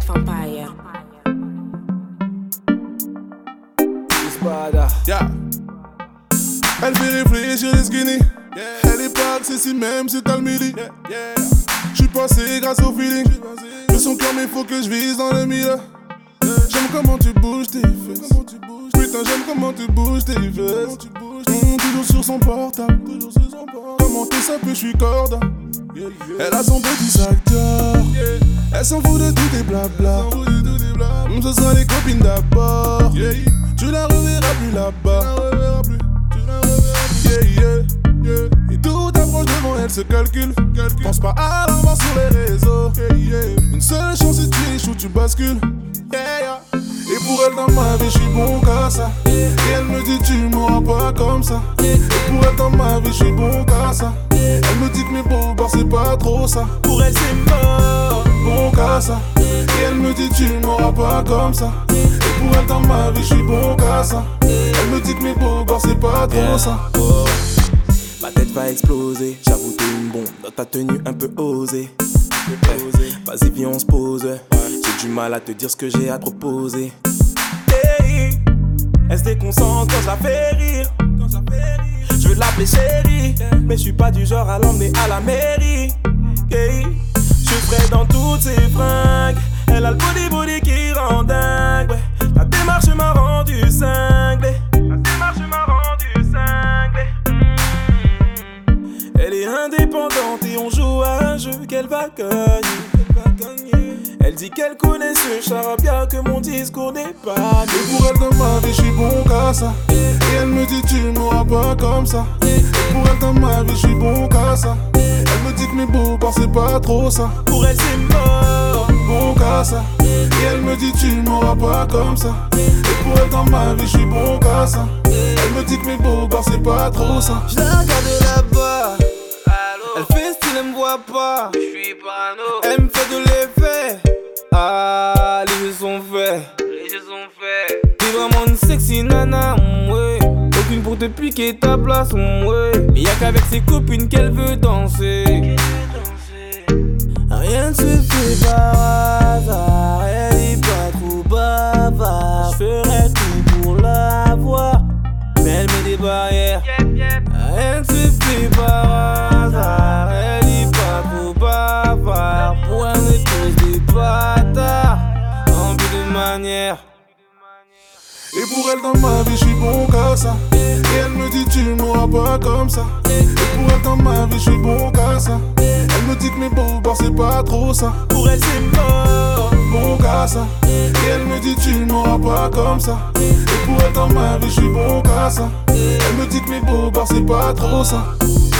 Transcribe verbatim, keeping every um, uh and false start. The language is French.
Vampire. Espada. Yeah. Elle fait réfléchir les skinny. Yeah. Elle est pas accessible même si t'as le midi. Yeah. Yeah. J'suis passé grâce au feeling. De son cœur mais faut que je vise dans le milieu. Yeah. J'aime comment tu bouges tes fesses. Putain j'aime comment tu bouges tes fesses. Mmh, toujours sur son portable. Comment t'es simple je suis corda. Yeah, yeah. Elle a son petit sac d'or. Yeah. Elle s'en fout de tout tes blabla. Mmh, ce sera les copines d'abord. Yeah. Tu la reverras plus là-bas. Yeah, yeah, yeah. Et tout approche devant elle se calcule. calcule. Pense pas à l'avance sur les réseaux. Yeah, yeah. Une seule chance si tu échoues, tu bascules. Yeah, yeah. Et pour elle dans ma vie, je suis bon qu'à ça. Et elle me dit tu m'auras pas comme ça. Et pour elle dans ma vie, je suis bon qu'à ça. Elle me dit que mes beaux bars c'est pas trop ça. Pour elle c'est mort. Bon qu'à ça. Et elle me dit tu m'auras pas comme ça. Et pour elle dans ma vie, je suis bon qu'à ça. Elle me dit que mes beaux bars c'est pas trop yeah. ça. Oh. Ma tête va exploser. J'avoue t'es une bombe dans ta tenue un peu osée. Hey, vas-y viens on se pose. J'ai du mal à te dire ce que j'ai à te proposer. Hey, elle se déconcentre quand je la fais rire. Je veux l'appeler chérie, mais je suis pas du genre à l'emmener à la mairie. Hey, je suis frais dans toutes ses fringues. Elle a le body body qui rend dingue. Ouais. La démarche m'a rendu cinglé. La démarche m'a rendu cinglé. Mmh. Elle est indépendante et on joue à un jeu qu'elle va gagner. Elle dit qu'elle connaît ce charabia, que mon discours n'est pas mieux. Et pour elle dans ma vie, je suis bon qu'à ça. Et elle me dit tu m'auras pas comme ça. Et pour elle dans ma vie, je suis bon qu'à ça. Elle me dit que mes beaux bars c'est pas trop ça. Pour elle c'est mort. Bon qu'à ça. Et elle me dit tu m'auras pas comme ça. Et pour elle dans ma vie, je suis bon qu'à ça. Elle me dit que mes beaux bars c'est pas trop ça. Je la regarde là-bas. Elle fait style, elle me voit pas. Je suis parano. Elle me fait de l'effet. Ah, les yeux sont faits. Les yeux sont faits. T'es vraiment une sexy nana, ouais. Aucune pour te piquer ta place, ouais. Mais y'a qu'avec ses copines qu'elle veut danser. Rien ne se fait par hasard. Elle est pas trop bavard. J'ferais tout pour la voir, mais elle met des barrières. Yep, yep. Rien ne se fait par hasard. Elle est pas trop bavard. Pour un espèce de bâtard, en plus de manière. Et pour elle dans ma vie, je suis bon qu'à ça. Et elle me dit tu m'auras pas comme ça. Et pour elle dans ma vie, je suis bon qu'à ça. Elle me dit que mes beaux bars c'est pas trop ça. Pour elle c'est mort. Bon qu'à ça. Et elle me dit tu m'auras pas comme ça. Et pour elle dans ma vie, je suis bon qu'à ça. Elle me dit que mes beaux bars c'est pas trop ça.